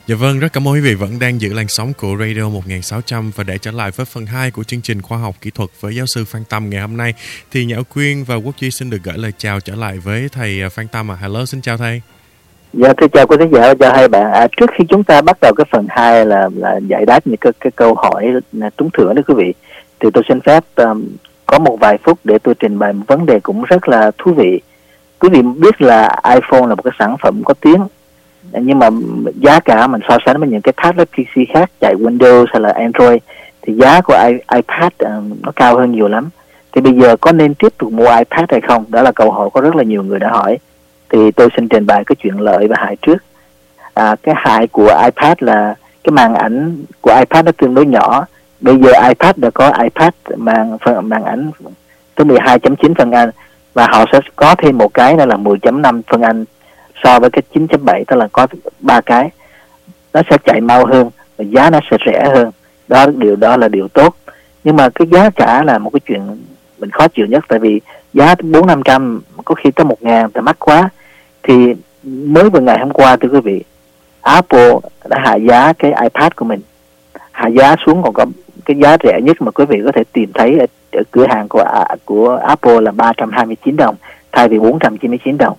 Dạ vâng, rất cảm ơn quý vị vẫn đang giữ làn sóng của Radio 1600 và để trở lại với phần 2 của chương trình khoa học kỹ thuật với giáo sư Phan Tâm ngày hôm nay thì Nhã Quyên và Quốc Duy xin được gửi lời chào trở lại với thầy Phan Tâm. Hello, xin chào thầy. Dạ, thưa chào quý khán giả, chào hai bạn. Trước khi chúng ta bắt đầu cái phần 2 là giải đáp những cái câu hỏi trúng thưởng đó quý vị, thì tôi xin phép có một vài phút để tôi trình bày một vấn đề cũng rất là thú vị. Quý vị biết là iPhone là một cái sản phẩm có tiếng, nhưng mà giá cả mình so sánh với những cái tablet PC khác chạy Windows hay là Android thì giá của iPad nó cao hơn nhiều lắm. Thì bây giờ có nên tiếp tục mua iPad hay không? Đó là câu hỏi có rất là nhiều người đã hỏi. Thì tôi xin trình bày cái chuyện lợi và hại trước. Cái hại của iPad là cái màn ảnh của iPad nó tương đối nhỏ. Bây giờ iPad đã có iPad màn ảnh tới 12.9 phân Anh, và họ sẽ có thêm một cái đó là 10.5 phân Anh so với cái 9.7, tức là có 3 cái. Nó sẽ chạy mau hơn và giá nó sẽ rẻ hơn. Đó là điều tốt. Nhưng mà cái giá cả là một cái chuyện mình khó chịu nhất, tại vì giá 400-500, có khi tới 1.000 thì mắc quá. Thì mới vừa ngày hôm qua thưa quý vị, Apple đã hạ giá cái iPad của mình, hạ giá xuống còn có cái giá rẻ nhất mà quý vị có thể tìm thấy ở cửa hàng của Apple là 329 đồng thay vì 499 đồng.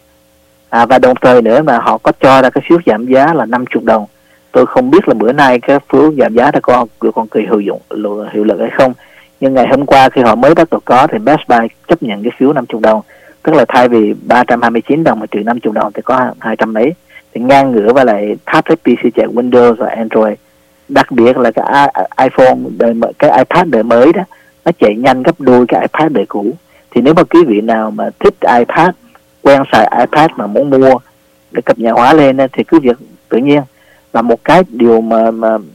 Và đồng thời nữa mà họ có cho ra cái phiếu giảm giá là 50 đồng. Tôi không biết là bữa nay cái phiếu giảm giá đã còn kỳ hiệu lực hay không, nhưng ngày hôm qua khi họ mới bắt đầu có thì Best Buy chấp nhận cái phiếu 50 đồng, tức là thay vì 329 đồng mà trừ 50 đồng thì có 200 mấy, thì ngang ngửa với lại tablet PC chạy Windows và Android. Đặc biệt là cái iPhone cái iPad đời mới đó, nó chạy nhanh gấp đôi cái iPad đời cũ. Thì nếu mà quý vị nào mà thích iPad, quen xài iPad mà muốn mua để cập nhật hóa lên thì cứ việc tự nhiên. Và một cái điều mà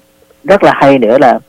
rất là hay nữa là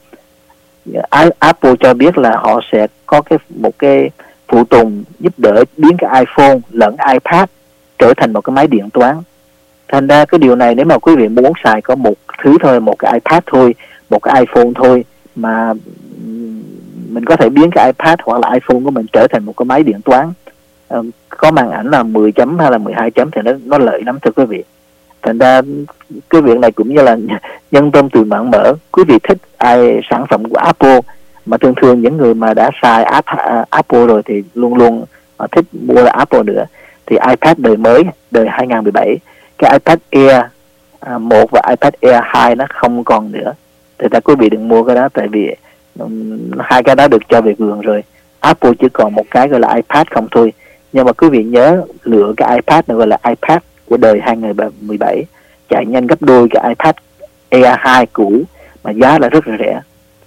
Apple cho biết là họ sẽ có một cái phụ tùng giúp đỡ biến cái iPhone lẫn iPad trở thành một cái máy điện toán. Thành ra cái điều này nếu mà quý vị muốn xài có một thứ thôi, một cái iPad thôi, một cái iPhone thôi, mà mình có thể biến cái iPad hoặc là iPhone của mình trở thành một cái máy điện toán có màn ảnh là 10 chấm hay là 12 chấm thì nó lợi lắm thưa quý vị. Thành ra cái việc này cũng như là nhân tôm từ mặn mỡ. Quý vị thích sản phẩm của Apple, mà thường những người mà đã xài Apple rồi thì luôn luôn thích mua là Apple nữa, thì iPad đời mới, đời 2017, cái iPad Air 1 và iPad Air 2 nó không còn nữa. Thì quý vị đừng mua cái đó, tại vì hai cái đó được cho về vườn rồi. Apple chỉ còn một cái gọi là iPad không thôi. Nhưng mà quý vị nhớ lựa cái iPad này gọi là iPad của đời 2017, chạy nhanh gấp đôi cái iPad Air 2 cũ mà giá là rất là rẻ.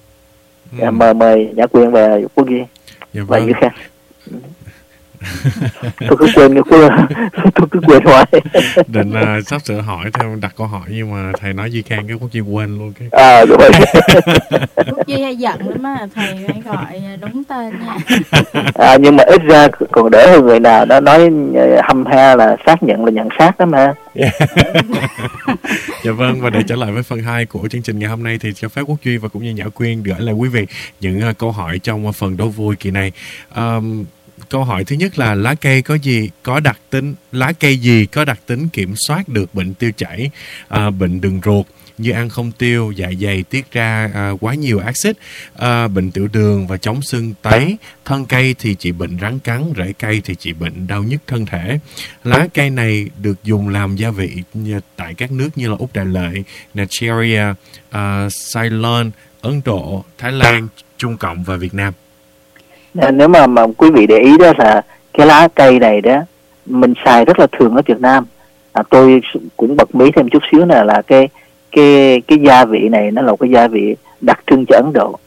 Mời Nhã Quyên và Quốc Duy và Duy Khang. Tôi cứ quên hoài. Định sắp sửa hỏi theo đặt câu hỏi nhưng mà thầy nói Duy Khang cái Quốc Duy quên luôn cái. Đúng rồi. Quốc Duy hay giận lắm á, thầy phải gọi đúng tên nha. Nhưng mà ít ra còn đỡ hơn người nào đó nói hăm ha là xác nhận là nhận xác đó mà. Dạ vâng, và để trở lại với phần 2 của chương trình ngày hôm nay thì cho phép Quốc Duy và cũng như Nhã Quyên gửi lại quý vị những câu hỏi trong phần đố vui kỳ này. Câu hỏi thứ nhất là lá cây gì có đặc tính kiểm soát được bệnh tiêu chảy, bệnh đường ruột như ăn không tiêu, dạ dày tiết ra quá nhiều axit, bệnh tiểu đường và chống sưng tấy. Thân cây thì trị bệnh rắn cắn, rễ cây thì trị bệnh đau nhức thân thể. Lá cây này được dùng làm gia vị tại các nước như là Úc Đại Lợi, Nigeria, Ceylon, Ấn Độ, Thái Lan, Trung Cộng và Việt Nam. Nếu mà quý vị để ý đó là cái lá cây này đó mình xài rất là thường ở Việt Nam. Tôi cũng bật mí thêm chút xíu là cái gia vị này nó là một cái gia vị đặc trưng cho Ấn Độ.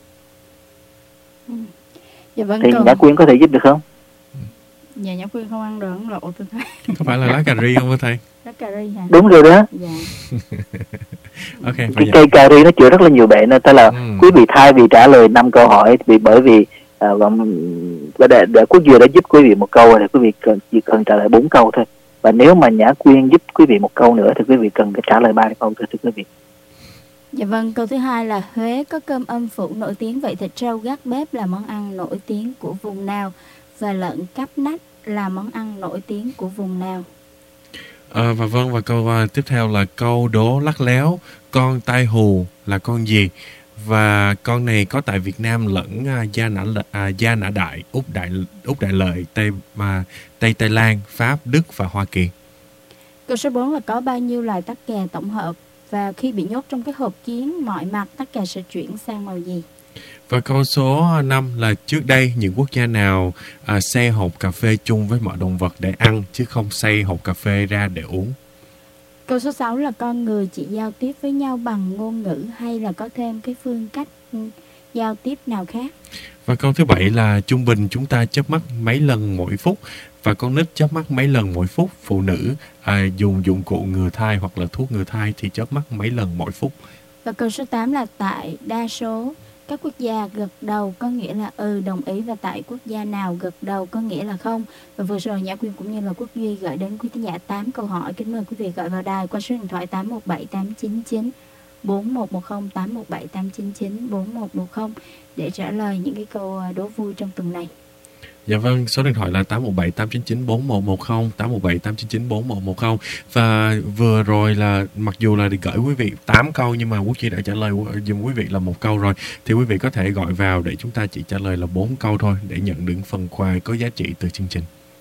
Dạ vâng, thì Nhã Quyên có thể giúp được không? Dạ, Nhã Quyên không ăn đồ Ấn Độ tôi thấy. Có phải là lá cà ri không hả thầy? Lá cà ri hả? Đúng rồi đó. Dạ. Okay, cái cây cà ri nó chữa rất là nhiều bệnh, nên là quý vị thay vì trả lời 5 câu hỏi bởi vì để Quốc Duy đã giúp quý vị một câu thì quý vị chỉ cần trả lời 4 câu thôi. Và nếu mà Nhã Quyên giúp quý vị một câu nữa thì quý vị cần trả lời 3 câu thôi thưa quý vị. Dạ vâng, câu thứ hai là Huế có cơm âm phủ nổi tiếng, vậy thịt trâu gác bếp là món ăn nổi tiếng của vùng nào? Và lợn cắp nách là món ăn nổi tiếng của vùng nào? Và câu tiếp theo là câu đố lắc léo. con tai hù là con gì? Và con này có tại Việt Nam lẫn Gia Nã Đại, Úc Đại Lợi, Tây Lan, Pháp, Đức và Hoa Kỳ. Câu số 4 là có bao nhiêu loài tắc kè tổng hợp, và khi bị nhốt trong cái hộp kiến mọi mặt, tắc kè sẽ chuyển sang màu gì? Và câu số 5 là trước đây những quốc gia nào xay hộp cà phê chung với mọi động vật để ăn chứ không xay hộp cà phê ra để uống? Câu số 6 là con người chỉ giao tiếp với nhau bằng ngôn ngữ hay là có thêm cái phương cách giao tiếp nào khác? Và câu thứ 7 là trung bình chúng ta chớp mắt mấy lần mỗi phút, và con nít chớp mắt mấy lần mỗi phút, phụ nữ dùng dụng cụ ngừa thai hoặc là thuốc ngừa thai thì chớp mắt mấy lần mỗi phút. Và câu số 8 là tại đa số các quốc gia gật đầu có nghĩa là đồng ý, và tại quốc gia nào gật đầu có nghĩa là không. Và vừa rồi Nhã Quyên cũng như là Quốc Duy gửi đến quý khán giả 8 câu hỏi. Kính mời quý vị gọi vào đài qua số điện thoại 817 899 4110, 817 899 4110 để trả lời những cái câu đố vui trong tuần này. Dạ vâng, số điện thoại là 817 899 4110, 817 899 4110. Và vừa rồi là mặc dù là gửi quý vị 8 câu nhưng mà Quốc Duy đã trả lời dùm quý vị là 1 câu rồi, thì quý vị có thể gọi vào để chúng ta chỉ trả lời là 4 câu thôi để nhận được phần quà có giá trị từ chương trình.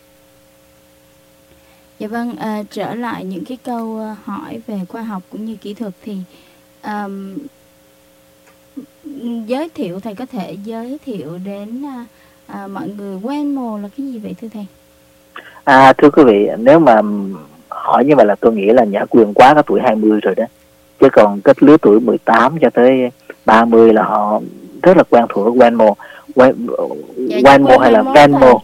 Dạ vâng, trở lại những cái câu hỏi về khoa học cũng như kỹ thuật thì thầy có thể giới thiệu đến mọi người Waymo là cái gì vậy thưa thầy? Thưa quý vị, nếu mà hỏi như vậy là tôi nghĩ là Nhã Quyên quá cái tuổi 20 rồi đó. Chứ còn cái lứa tuổi 18 cho tới 30 là họ rất là quen thuộc với Waymo. Waymo hay là Venmo.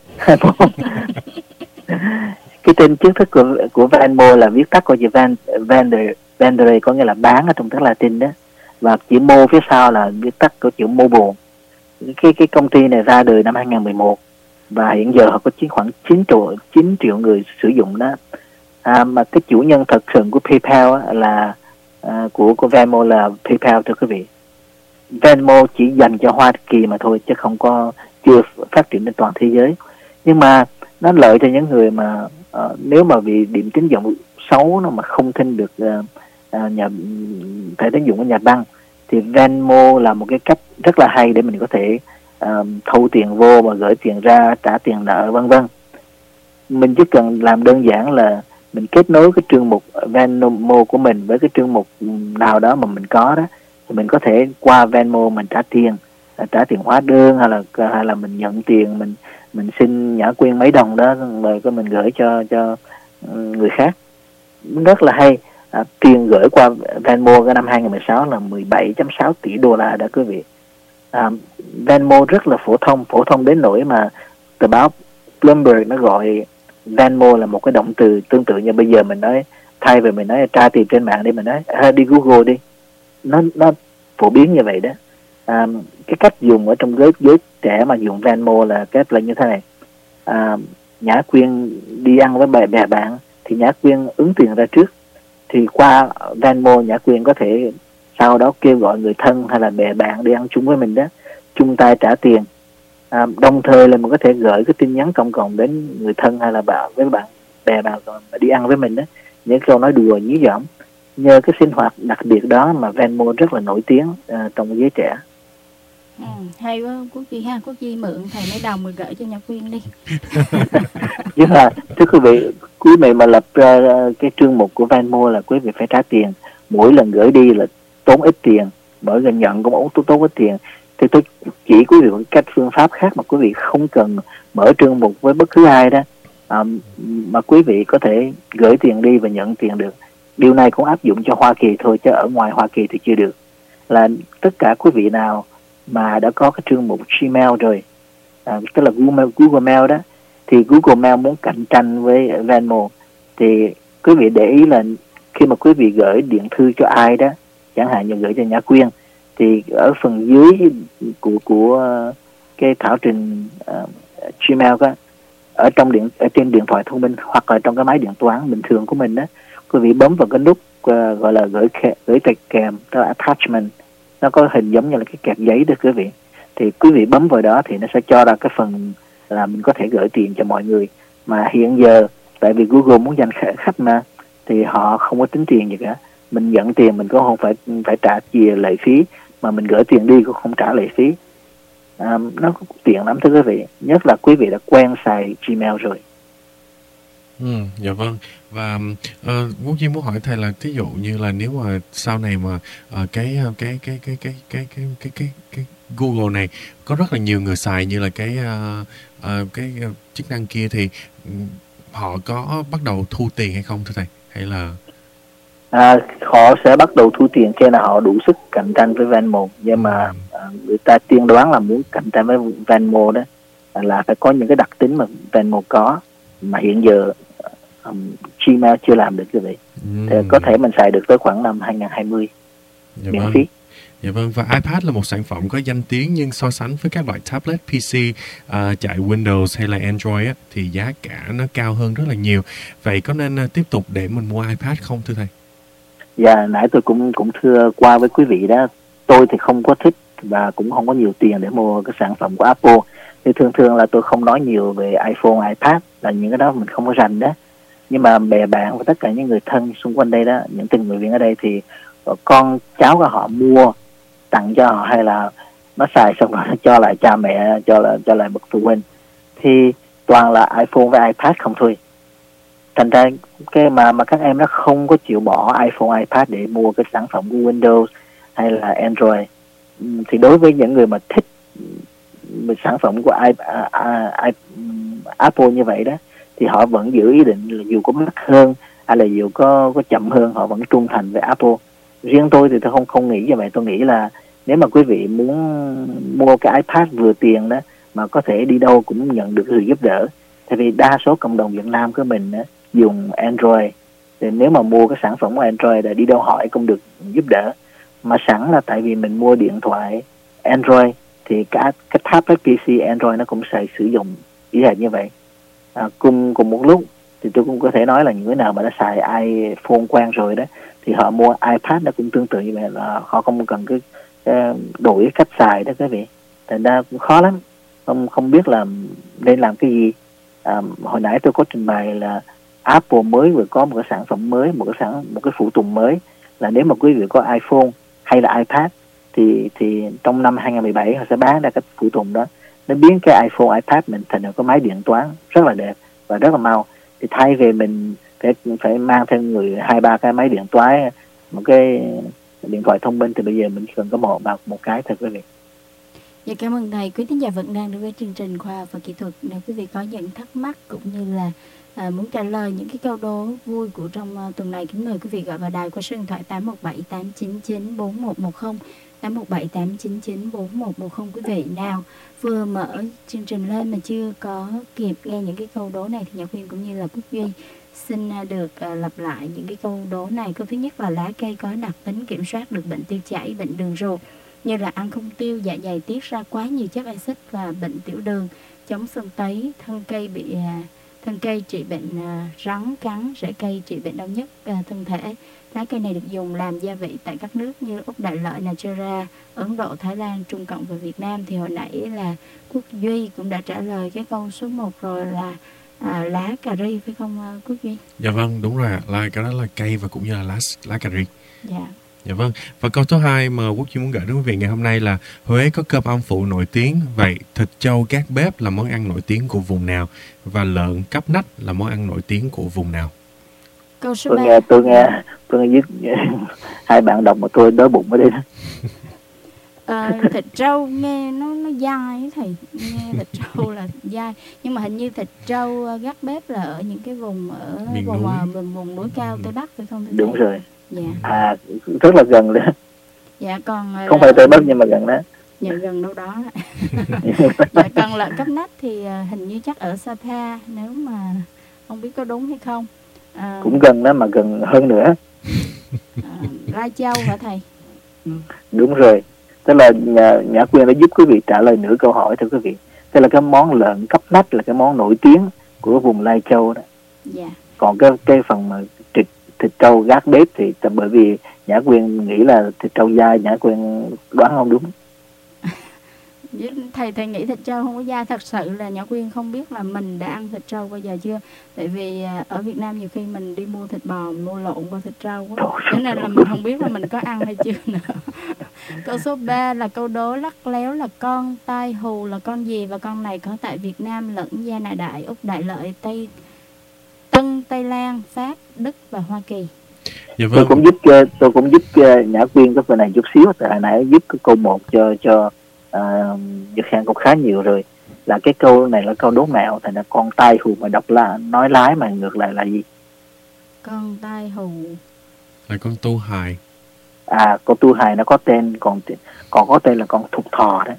Cái tên chính thức của Venmo là viết tắt của chữ vendere, có nghĩa là bán ở trong tiếng Latin đó. Và chữ mo phía sau là viết tắt của chữ mobile. Cái công ty này ra đời năm 2011 và hiện giờ họ có khoảng 9 triệu người sử dụng đó. Mà cái chủ nhân thật sự của PayPal là của Venmo là PayPal thưa quý vị. Venmo chỉ dành cho Hoa Kỳ mà thôi chứ chưa phát triển trên toàn thế giới. Nhưng mà nó lợi cho những người mà nếu mà vì điểm tín dụng xấu nó mà không tin được thẻ tín dụng của nhà băng, thì Venmo là một cái cách rất là hay để mình có thể thu tiền vô và gửi tiền ra, trả tiền nợ vân vân. Mình chỉ cần làm đơn giản là mình kết nối cái chương mục Venmo của mình với cái chương mục nào đó mà mình có đó, thì mình có thể qua Venmo mình trả tiền hóa đơn hay là mình nhận tiền, mình xin Nhã Quyên mấy đồng đó rồi mình gửi cho người khác. Rất là hay. Tiền gửi qua Venmo cái năm 2016 là 17.6 tỷ đô la đó quý vị. Venmo rất là phổ thông đến nỗi mà tờ báo Bloomberg nó gọi Venmo là một cái động từ tương tự như bây giờ mình nói, thay vì mình nói tra tiền trên mạng đi, mình nói đi Google đi. Nó phổ biến như vậy đó. Cái cách dùng ở trong giới trẻ mà dùng Venmo là cách là như thế này. Nhã Quyên đi ăn với bè bạn thì Nhã Quyên ứng tiền ra trước, thì qua Venmo Nhã Quyên có thể sau đó kêu gọi người thân hay là bè bạn đi ăn chung với mình đó, chung tay trả tiền. Đồng thời là mình có thể gửi cái tin nhắn công cộng đến người thân hay là bè bạn đi ăn với mình đó, những câu nói đùa nhí nhỏm. Nhờ cái sinh hoạt đặc biệt đó mà Venmo rất là nổi tiếng trong giới trẻ. Hay quá Quốc Duy ha, Quốc Duy mượn thầy mấy đồng rồi gửi cho Nhã Quyên đi. Nhưng mà thưa quý vị, quý vị mà lập ra cái chương mục của Venmo là quý vị phải trả tiền. Mỗi lần gửi đi là tốn ít tiền, mỗi lần nhận cũng tốn ít tiền. Thì tôi chỉ quý vị một cách phương pháp khác mà quý vị không cần mở chương mục với bất cứ ai đó, mà quý vị có thể gửi tiền đi và nhận tiền được. Điều này cũng áp dụng cho Hoa Kỳ thôi, chứ ở ngoài Hoa Kỳ thì chưa được. Là tất cả quý vị nào mà đã có cái chương mục Gmail rồi, tức là Google Mail đó, thì Google Mail muốn cạnh tranh với Venmo, thì quý vị để ý là khi mà quý vị gửi điện thư cho ai đó, chẳng hạn như gửi cho Nhã Quyên, thì ở phần dưới của cái thảo trình Gmail đó, ở trên điện thoại thông minh hoặc là trong cái máy điện toán bình thường của mình đó, quý vị bấm vào cái nút gọi là gửi kèm, tức là attachment. Nó có hình giống như là cái kẹp giấy đó quý vị. Thì quý vị bấm vào đó thì nó sẽ cho ra cái phần là mình có thể gửi tiền cho mọi người. Mà hiện giờ tại vì Google muốn giành khách mà, thì họ không có tính tiền gì cả. mình nhận tiền mình cũng không phải trả chìa lệ phí, mà mình gửi tiền đi cũng không trả lệ phí. Nó tiện lắm thưa quý vị, nhất là quý vị đã quen xài Gmail rồi. Dạ vâng. Và Quốc Duy muốn hỏi thầy là thí dụ như là nếu mà sau này mà cái Google này có rất là nhiều người xài như là cái chức năng kia thì họ có bắt đầu thu tiền hay không thưa thầy? Hay là họ sẽ bắt đầu thu tiền khi nào họ đủ sức cạnh tranh với Venmo. Nhưng mà người ta tiên đoán là muốn cạnh tranh với Venmo đó là phải có những cái đặc tính mà Venmo có, mà hiện giờ Gmail chưa làm được như vậy. Thì có thể mình xài được tới khoảng năm 2020 miễn phí. Dạ vâng, và iPad là một sản phẩm có danh tiếng, nhưng so sánh với các loại tablet PC chạy Windows hay là Android á, thì giá cả nó cao hơn rất là nhiều. Vậy có nên tiếp tục để mình mua iPad không thưa thầy? Dạ, nãy tôi cũng thưa qua với quý vị đó, tôi thì không có thích và cũng không có nhiều tiền để mua cái sản phẩm của Apple. Thì thường là tôi không nói nhiều về iPhone, iPad, là những cái đó mình không có rành đó. Nhưng mà bè bạn và tất cả những người thân xung quanh đây đó, những tình nguyện viên ở đây thì con cháu của họ mua tặng cho họ, hay là nó xài xong rồi cho lại cha mẹ, cho lại bậc phụ huynh, thì toàn là iPhone với iPad không thôi. Thành ra cái mà các em nó không có chịu bỏ iPhone, iPad để mua cái sản phẩm của Windows hay là Android. Thì đối với những người mà thích sản phẩm của Apple như vậy đó, thì họ vẫn giữ ý định là dù có mắc hơn hay là dù có chậm hơn, họ vẫn trung thành với Apple. Riêng tôi thì tôi không nghĩ như vậy. Tôi nghĩ là nếu mà quý vị muốn mua cái iPad vừa tiền đó mà có thể đi đâu cũng nhận được sự giúp đỡ, tại vì đa số cộng đồng Việt Nam của mình đó, dùng Android, thì nếu mà mua cái sản phẩm của Android là đi đâu hỏi cũng được giúp đỡ. Mà sẵn là tại vì mình mua điện thoại Android thì cái tablet PC Android nó cũng sẽ sử dụng ý hệt như vậy. Cùng một lúc thì tôi cũng có thể nói là những người nào mà đã xài iPhone quen rồi đó thì họ mua iPad nó cũng tương tự như vậy, là họ không cần cái đổi cách xài đó quý vị. Thành ra cũng khó lắm, không biết là nên làm cái gì. Hồi nãy tôi có trình bày là Apple mới vừa có một cái sản phẩm mới, một cái phụ tùng mới, là nếu mà quý vị có iPhone hay là iPad thì trong năm 2017 họ sẽ bán ra cái phụ tùng đó, nó biến cái iPhone, iPad mình thành một cái máy điện toán rất là đẹp và rất là mau. Thì thay vì mình phải mang theo người 2-3 cái máy điện toán, một cái điện thoại thông minh, thì bây giờ mình cần có một cái thôi quý vị. Dạ, cảm ơn thầy. Quý thính giả vẫn đang đến với chương trình Khoa học và Kỹ thuật. Nếu quý vị có những thắc mắc cũng như là muốn trả lời những cái câu đố vui của trong tuần này, kính mời quý vị gọi vào đài qua số điện thoại 817 899 4110, 817 899 4110. Quý vị nào vừa mở chương trình lên mà chưa có kịp nghe những cái câu đố này thì Nhã Khuyên cũng như là Quốc Duy xin được lặp lại những cái câu đố này. Câu thứ nhất là lá cây có đặc tính kiểm soát được bệnh tiêu chảy, bệnh đường ruột như là ăn không tiêu, dạ dày tiết ra quá nhiều chất axit và bệnh tiểu đường, chống sưng tấy. Thân cây trị bệnh rắn cắn, rễ cây trị bệnh đau nhức thân thể. Lá cây này được dùng làm gia vị tại các nước như Úc Đại Lợi, Nigeria, Ấn Độ, Thái Lan, Trung Cộng và Việt Nam. Thì hồi nãy là Quốc Duy cũng đã trả lời cái câu số 1 rồi, là lá cà ri, phải không Quốc Duy? Dạ vâng, đúng rồi. Cái đó là cây và cũng như là lá cà ri. Dạ. Dạ vâng. Và câu số 2 mà Quốc Duy muốn gửi đến quý vị ngày hôm nay là Huế có cơm âm phụ nổi tiếng. Vậy thịt trâu gác bếp là món ăn nổi tiếng của vùng nào? Và lợn cắp nách là món ăn nổi tiếng của vùng nào? Câu số 3. Tôi nghe hai bạn đọc mà tôi đói bụng ở đây đó. Thịt trâu nghe nó dai thầy, nghe thịt trâu là dai, nhưng mà hình như thịt trâu gác bếp là ở những cái vùng ở vùng núi cao Tây Bắc, phải không? Đúng rồi. Dạ. Rất là gần đó. Dạ, còn không phải Tây Bắc nhưng mà gần đó. Dạ, gần đâu đó. Dạ, còn lợn cắp nách thì hình như chắc ở Sapa, nếu mà không biết có đúng hay không. Cũng gần đó mà gần hơn nữa. Lai Châu hả thầy? Đúng rồi. Tức là Nhã Quyên đã giúp quý vị trả lời nửa câu hỏi thưa quý vị. Tức là cái món lợn cắp nách là cái món nổi tiếng của vùng Lai Châu đó. Dạ. Còn cái phần mà thịt trâu gác bếp thì bởi vì Nhã Quyên nghĩ là thịt trâu dai, Nhã Quyên đoán không đúng. Thầy nghĩ thịt trâu không có da. Thật sự là Nhã Quyên không biết là mình đã ăn thịt trâu bao giờ chưa. Tại vì ở Việt Nam nhiều khi mình đi mua thịt bò, mua lộn vào thịt trâu quá. Cho nên là mình không biết là mình có ăn hay chưa nữa. Câu số 3 là câu đố lắc léo là con tai hù là con gì, và con này có tại Việt Nam lẫn Gia Nà Đại, Úc Đại Lợi, Tân, Tây Lan, Pháp, Đức và Hoa Kỳ. Dạ vâng. Tôi cũng giúp Nhã Quyên cái phần này chút xíu. Tại hồi nãy giúp cái câu 1 cho Nhật Khang cũng khá nhiều rồi. Là cái câu này là câu đố mẹo. Thành là con tai hù mà đọc là nói lái mà ngược lại là gì? Con tai hù Là con tu hài. Con tu hài nó có tên, còn có tên là con thục thò đấy.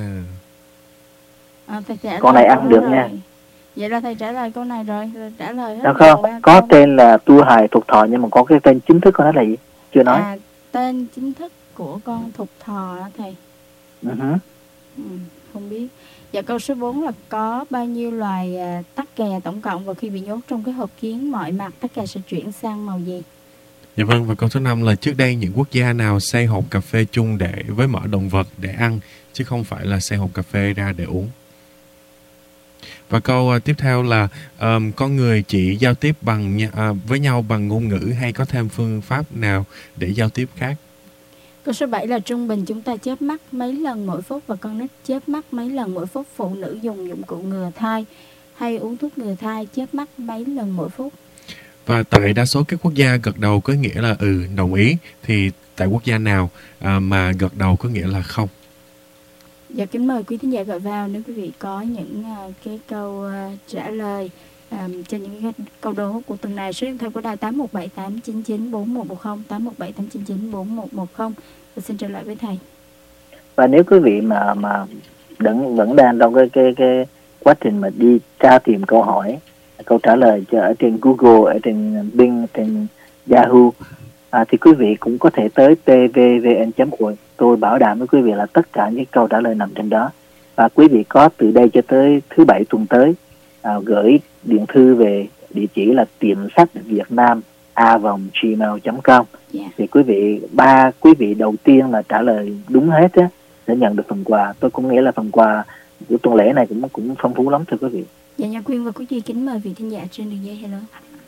Con này ăn được nha. Vậy là thầy trả lời câu này rồi, trả lời hết. Đó không, có tên là tu hài thục thò, nhưng mà có cái tên chính thức của nó là gì? Chưa nói. Tên chính thức của con thục thò đó thầy. Không biết. Dạ, câu số 4 là có bao nhiêu loài tắc kè tổng cộng, và khi bị nhốt trong cái hộp kiến mọi mặt tắc kè sẽ chuyển sang màu gì? Dạ vâng, và câu số 5 là trước đây những quốc gia nào xây hộp cà phê chung để với mỡ động vật để ăn, chứ không phải là xây hộp cà phê ra để uống. Và câu tiếp theo là con người chỉ giao tiếp với nhau bằng ngôn ngữ hay có thêm phương pháp nào để giao tiếp khác? Câu số 7 là trung bình chúng ta chớp mắt mấy lần mỗi phút, và con nít chớp mắt mấy lần mỗi phút. Phụ nữ dùng dụng cụ ngừa thai hay uống thuốc ngừa thai chớp mắt mấy lần mỗi phút. Và tại đa số các quốc gia gật đầu có nghĩa là đồng ý, thì tại quốc gia nào mà gật đầu có nghĩa là không? Dạ, kính mời quý thính giả gọi vào nếu quý vị có những cái câu trả lời cho những cái câu đố của tuần này. Số điện thoại của đài 8178994110, 8178994110. Và xin trở lại với thầy. Và nếu quý vị mà vẫn đang trong cái quá trình mà đi tra tìm câu hỏi, câu trả lời ở trên Google, ở trên Bing, trên Yahoo, thì quý vị cũng có thể tới tvvn.org. Tôi bảo đảm với quý vị là tất cả những câu trả lời nằm trên đó. Và quý vị có từ đây cho tới thứ Bảy tuần tới gửi điện thư về địa chỉ là tiệm sách Việt Nam @gmail.com. Thì quý vị đầu tiên là trả lời đúng hết á sẽ nhận được phần quà. Tôi cũng nghĩ là phần quà của tuần lễ này cũng phong phú lắm thưa quý vị. Dạ, Nhã Quyên và quý vị kính mời vị thính giả trên đường dây. Hello.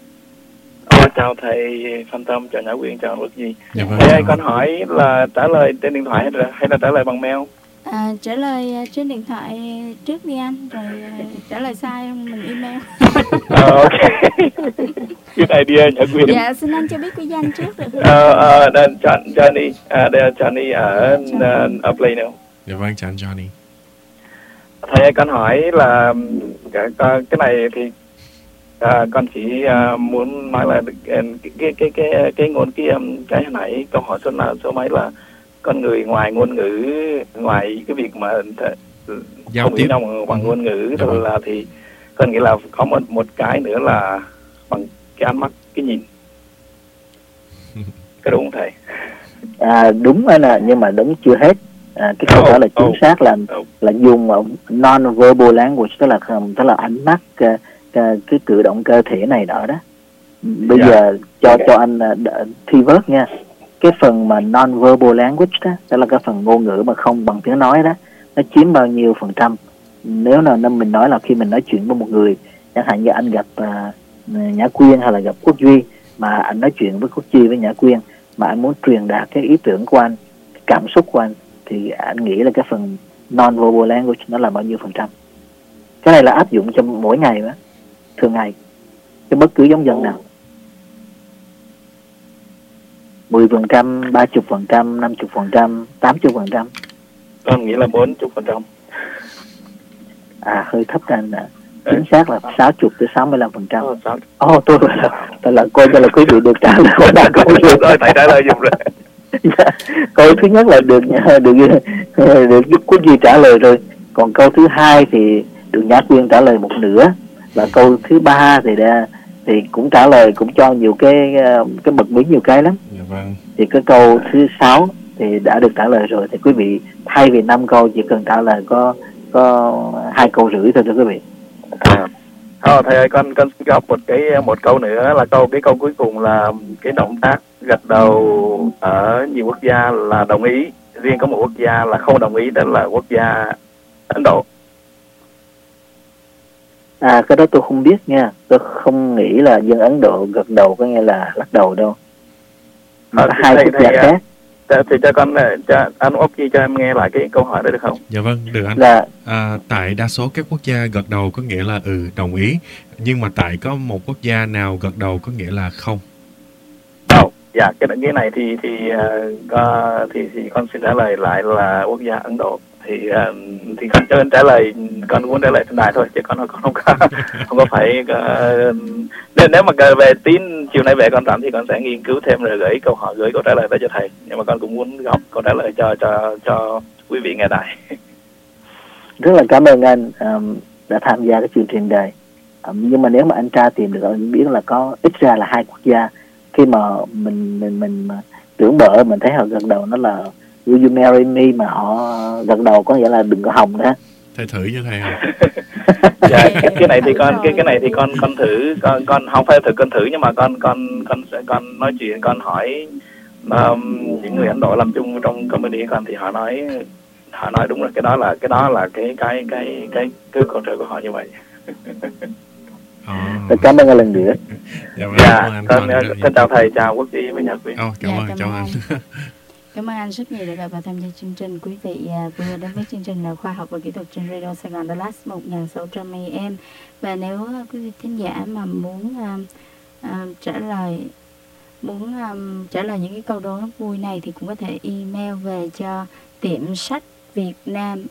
Chào thầy Phan Tâm, chào Nhã Quyên, chào Quốc Duy. Dạ vâng. Thầy ơi, con hỏi là trả lời trên điện thoại hay là trả lời bằng mail? Trả lời trên điện thoại trước đi anh, rồi trả lời sai mình email. Ok. Good idea Nhã Quyên. Dạ, xin anh cho biết cái danh trước được không? Johnny, Johnny ở Plano. Dạ vâng, chào anh Johnny. Thầy ơi, con hỏi là cái này thì con chỉ muốn nói là cái hồi nãy câu hỏi số mấy là con người ngoài ngôn ngữ, ngoài cái việc mà giao tiếp bằng ngôn ngữ rồi là thì con nghĩ là có một cái nữa là bằng cái ánh mắt, cái nhìn. Cái đúng không thầy? Đúng anh ạ, nhưng mà đúng chưa hết. Cái câu trả lời chính xác là dùng non-verbal language, tức là ánh mắt, cái cử động cơ thể này đó. Bây giờ cho anh thi vớt nha. Cái phần mà non-verbal language đó là cái phần ngôn ngữ mà không bằng tiếng nói đó, nó chiếm bao nhiêu phần trăm? Nếu nào mình nói là khi mình nói chuyện với một người, chẳng hạn như anh gặp Nhã Quyên hay là gặp Quốc Duy, mà anh nói chuyện với Quốc Duy với Nhã Quyên mà anh muốn truyền đạt cái ý tưởng của anh, cái cảm xúc của anh, thì anh nghĩ là cái phần non-verbal language nó là bao nhiêu phần trăm? Cái này là áp dụng cho mỗi ngày đó, thường ngày, cho bất cứ giống dân nào. 10%, 30%, 50%, 80%. Con nghĩ là 40%. Hơi thấp anh ạ. Chính xác là 60 tới 65%. Tôi là coi cho là quý vị được trả lời qua đa câu rồi, thầy trả lời dùng rồi. Câu thứ nhất là được giúp Quốc Duy trả lời rồi. Còn câu thứ hai thì được Nhã Quyên trả lời một nửa. Và câu thứ ba thì cũng trả lời, cũng cho nhiều cái bật mí nhiều cái lắm. Dạ vâng. Thì cái câu thứ 6 thì đã được trả lời rồi. Thì quý vị thay vì 5 câu chỉ cần trả lời có 2 câu rưỡi thôi thưa quý vị. Thầy ơi, con xin góp một câu nữa là cái câu cuối cùng là cái động tác gật đầu ở nhiều quốc gia là đồng ý, riêng có một quốc gia là không đồng ý, đó là quốc gia Ấn Độ. Cái đó tôi không biết nha. Tôi không nghĩ là dân Ấn Độ gật đầu có nghĩa là lắc đầu đâu. Mà có hai quốc gia khác. Thì cho anh Úc Duy cho em nghe lại cái câu hỏi đó được không? Dạ vâng, được anh. Tại đa số các quốc gia gật đầu có nghĩa là đồng ý, nhưng mà tại có một quốc gia nào gật đầu có nghĩa là không. Dạ, cái này thì con xin trả lời lại là quốc gia Ấn Độ. Thì con cho anh trả lời, con muốn trả lời trên đài thôi, chứ con không có phải nếu mà về tín chiều nay về con rảnh thì con sẽ nghiên cứu thêm rồi gửi câu trả lời tới cho thầy. Nhưng mà con cũng muốn góp câu trả lời cho quý vị nghe đài. Rất là cảm ơn anh đã tham gia cái chương trình này. Nhưng mà nếu mà anh tra tìm được, anh biết là có ít ra là hai quốc gia khi mà mình tưởng bợ mình thấy họ gật đầu nó là Will you marry me, mà họ gật đầu có nghĩa là đừng có hòng nữa. Thầy thử cho thầy không? Dạ, cái này thì con thử, con không phải con thử, nhưng mà con nói chuyện, con hỏi những người Ấn Độ làm chung trong comedy con thì họ nói đúng rồi, cái đó là cái câu trả của họ như vậy. Tôi cảm ơn anh lần nữa. Con chào thầy, chào Quốc Duy và Nhật Quyên. Chào anh. Cảm ơn anh rất nhiều đã gặp và tham gia chương trình. Quý vị vừa đến với chương trình là Khoa học và Kỹ thuật trên Radio Sài Gòn Dallas 1600 AM. Và nếu quý vị thính giả mà muốn trả lời những cái câu đố vui này thì cũng có thể email về cho tiệm sách Việt Nam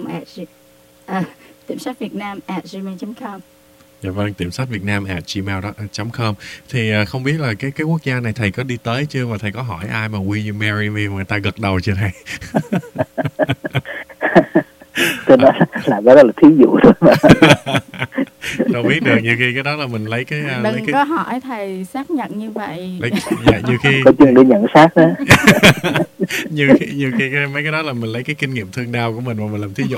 @gmail.com. Dạ vâng, tiệm sách Việt Nam @gmail.com. Thì không biết là cái quốc gia này thầy có đi tới chưa, mà thầy có hỏi ai mà will you marry me mà người ta gật đầu chưa thầy? Tôi nói là đó là thí dụ thôi mà. Đâu biết được, nhiều khi cái đó là mình lấy cái đừng có hỏi thầy xác nhận như vậy. Nhiều khi có chuyện để nhận xác đó. nhiều khi mấy cái đó là mình lấy cái kinh nghiệm thương đau của mình mà mình làm thí dụ.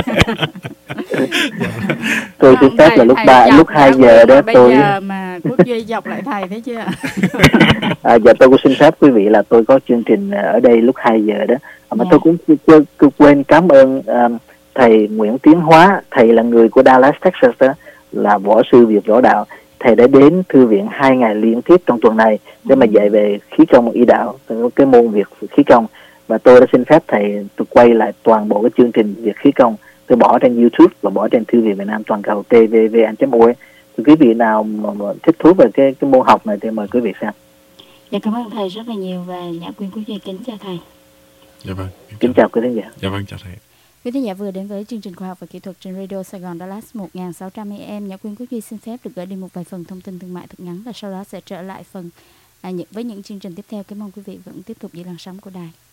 Tôi xin phép là lúc 2 giờ đó bây giờ mà Quốc Duy dọc lại thầy thấy chưa? Dạ tôi cũng xin phép quý vị là tôi có chương trình ở đây lúc 2 giờ đó. Mà tôi cũng quên cảm ơn thầy Nguyễn Tiến Hóa. Thầy là người của Dallas, Texas đó, là võ sư Việt Võ Đạo. Thầy đã đến thư viện 2 ngày liên tiếp trong tuần này để mà dạy về khí công y đạo, cái môn Việt khí công. Và tôi đã xin phép thầy, tôi quay lại toàn bộ cái chương trình Việt khí công, tôi bỏ trên YouTube và bỏ trên thư viện Việt Nam toàn cầu tvvn.org. Thì quý vị nào mà thích thú về cái môn học này thì mời quý vị xem. Dạ cảm ơn thầy rất là nhiều và Nhã Quyên Quốc Duy kính chào thầy. Dạ vâng. Kính chào quý thính giả. Dạ vâng, chào thầy. Quý thính giả vừa đến với chương trình Khoa học và Kỹ thuật trên Radio Sài Gòn Dallas 1600 AM. Nhã Quyên Quốc Duy xin phép được gửi đi một vài phần thông tin thương mại thật ngắn và sau đó sẽ trở lại phần với những chương trình tiếp theo. Cảm ơn quý vị vẫn tiếp tục giữ làn sóng của đài.